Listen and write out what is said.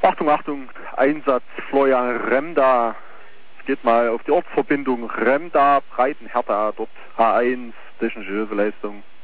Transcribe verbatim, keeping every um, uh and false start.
Achtung, Achtung, Einsatz Florian Remda. Es geht mal auf die Ortsverbindung Remda, Breitenhertha, dort H eins, technische Hilfeleistung.